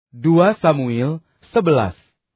2 Samuel 11.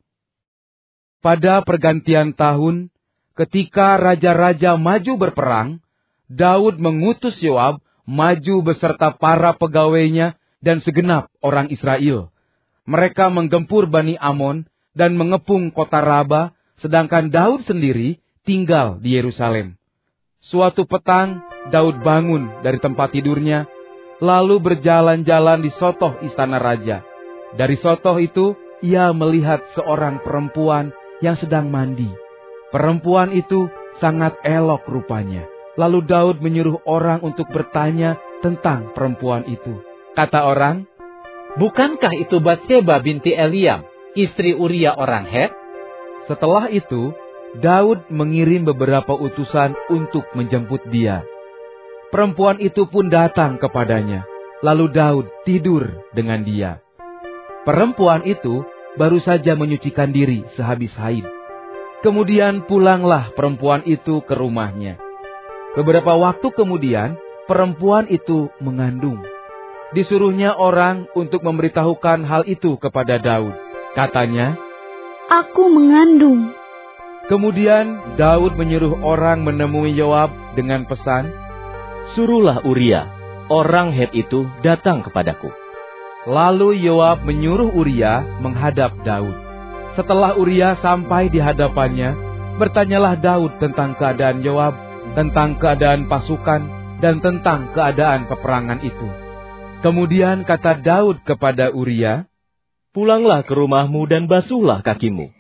Pada pergantian tahun, ketika raja-raja maju berperang, Daud mengutus Yoab maju beserta para pegawainya dan segenap orang Israel. Mereka menggempur Bani Amon dan mengepung kota Raba, sedangkan Daud sendiri tinggal di Yerusalem. Suatu petang, Daud bangun dari tempat tidurnya, lalu berjalan-jalan di sotoh istana raja. Dari sotoh itu, ia melihat seorang perempuan yang sedang mandi. Perempuan itu sangat elok rupanya. Lalu Daud menyuruh orang untuk bertanya tentang perempuan itu. Kata orang, "Bukankah itu Batseba binti Eliam, istri Uria orang Het?" Setelah itu, Daud mengirim beberapa utusan untuk menjemput dia. Perempuan itu pun datang kepadanya. Lalu Daud tidur dengan dia. Perempuan itu baru saja menyucikan diri sehabis haid. Kemudian pulanglah perempuan itu ke rumahnya. Beberapa waktu kemudian, perempuan itu mengandung. Disuruhnya orang untuk memberitahukan hal itu kepada Daud. Katanya, "Aku mengandung." Kemudian Daud menyuruh orang menemui Yoab dengan pesan, "Suruhlah Uria, orang Het itu, datang kepadaku." Lalu Yoab menyuruh Uria menghadap Daud. Setelah Uria sampai di hadapannya, bertanyalah Daud tentang keadaan Yoab, tentang keadaan pasukan, dan tentang keadaan peperangan itu. Kemudian kata Daud kepada Uria, "Pulanglah ke rumahmu dan basuhlah kakimu."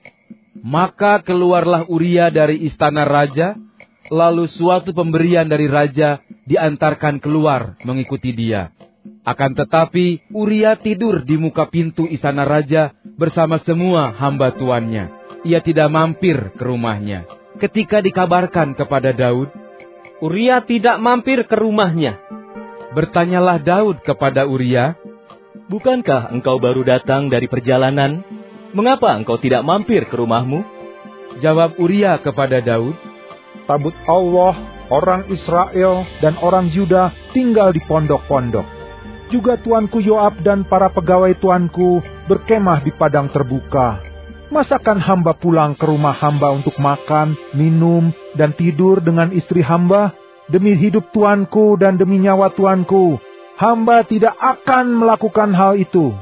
Maka keluarlah Uria dari istana raja, lalu suatu pemberian dari raja diantarkan keluar mengikuti dia. Akan tetapi Uria tidur di muka pintu istana raja bersama semua hamba tuannya. Ia tidak mampir ke rumahnya. Ketika dikabarkan kepada Daud, "Uria tidak mampir ke rumahnya," bertanyalah Daud kepada Uria, "Bukankah engkau baru datang dari perjalanan? Mengapa engkau tidak mampir ke rumahmu?" Jawab Uria kepada Daud, "Tabut Allah, orang Israel, dan orang Yuda tinggal di pondok-pondok. Juga tuanku Yoab dan para pegawai tuanku berkemah di padang terbuka. Masakan hamba pulang ke rumah hamba untuk makan, minum, dan tidur dengan istri hamba? Demi hidup tuanku dan demi nyawa tuanku, hamba tidak akan melakukan hal itu."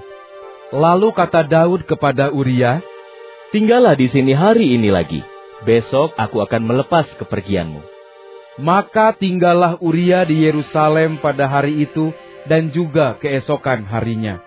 Lalu kata Daud kepada Uria, "Tinggallah di sini hari ini lagi. Besok aku akan melepas kepergianmu." Maka tinggallah Uria di Yerusalem pada hari itu dan juga keesokan harinya.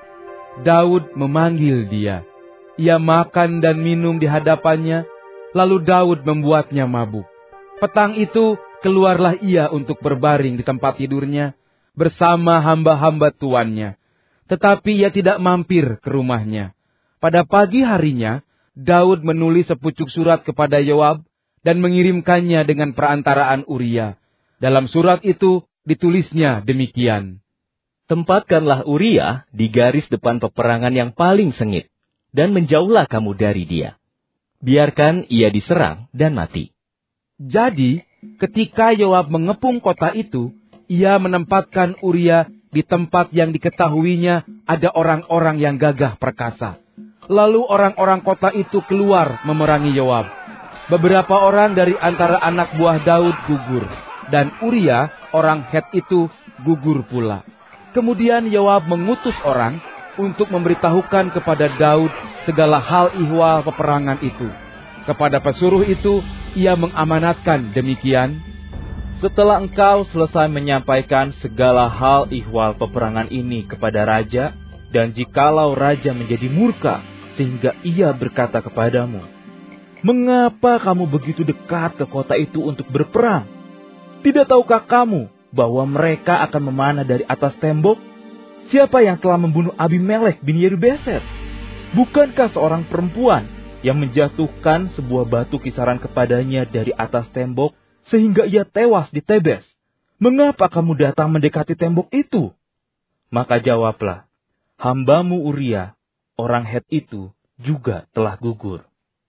Daud memanggil dia. Ia makan dan minum di hadapannya, lalu Daud membuatnya mabuk. Petang itu keluarlah ia untuk berbaring di tempat tidurnya bersama hamba-hamba tuannya. Tetapi ia tidak mampir ke rumahnya. Pada pagi harinya, Daud menulis sepucuk surat kepada Yoab dan mengirimkannya dengan perantaraan Uria. Dalam surat itu ditulisnya demikian, "Tempatkanlah Uria di garis depan peperangan yang paling sengit, dan menjauhlah kamu dari dia. Biarkan ia diserang dan mati." Jadi, ketika Yoab mengepung kota itu, ia menempatkan Uria di tempat yang diketahuinya ada orang-orang yang gagah perkasa. Lalu orang-orang kota itu keluar memerangi Yoab. Beberapa orang dari antara anak buah Daud gugur, dan Uria, orang Het itu, gugur pula. Kemudian Yoab mengutus orang untuk memberitahukan kepada Daud segala hal ihwal peperangan itu. Kepada pesuruh itu, ia mengamanatkan demikian, "Setelah engkau selesai menyampaikan segala hal ihwal peperangan ini kepada raja, dan jikalau raja menjadi murka sehingga ia berkata kepadamu, 'Mengapa kamu begitu dekat ke kota itu untuk berperang? Tidak tahukah kamu bahwa mereka akan memanah dari atas tembok? Siapa yang telah membunuh Abimelek bin Yerubeseth? Bukankah seorang perempuan yang menjatuhkan sebuah batu kisaran kepadanya dari atas tembok sehingga ia tewas di Tebes? Mengapa kamu datang mendekati tembok itu?' Maka jawablah, 'Hambamu Uria, orang Het itu, juga telah gugur.'"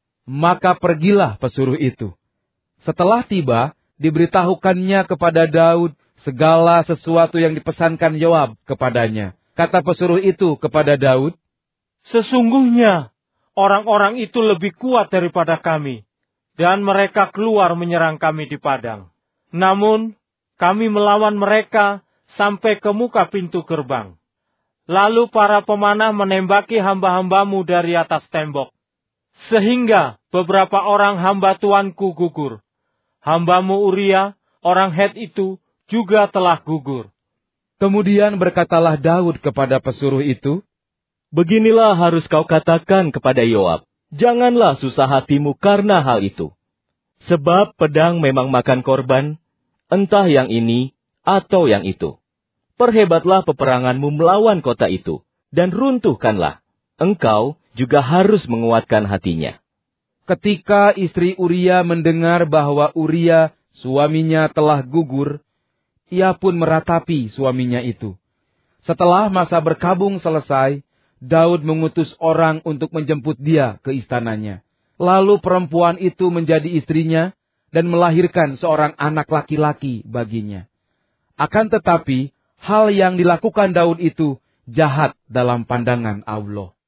Maka pergilah pesuruh itu. Setelah tiba, diberitahukannya kepada Daud segala sesuatu yang dipesankan Yoab kepadanya. Kata pesuruh itu kepada Daud, Sesungguhnya orang-orang itu lebih kuat daripada kami, dan mereka keluar menyerang kami di padang. Namun, kami melawan mereka sampai ke muka pintu gerbang. Lalu para pemanah menembaki hamba-hambamu dari atas tembok, sehingga beberapa orang hamba tuanku gugur. Hambamu Uria, orang Het itu, juga telah gugur. Kemudian berkatalah Daud kepada pesuruh itu, Beginilah harus kau katakan kepada Yoab, janganlah susah hatimu karena hal itu. Sebab pedang memang makan korban, entah yang ini atau yang itu. Perhebatlah peperanganmu melawan kota itu, dan runtuhkanlah. Engkau juga harus menguatkan hatinya. ketika istri Uria mendengar bahwa Uria suaminya telah gugur, ia pun meratapi suaminya itu. Setelah masa berkabung selesai, Daud mengutus orang untuk menjemput dia ke istananya. Lalu perempuan itu menjadi istrinya dan melahirkan seorang anak laki-laki baginya. Akan tetapi, hal yang dilakukan Daud itu jahat dalam pandangan Allah.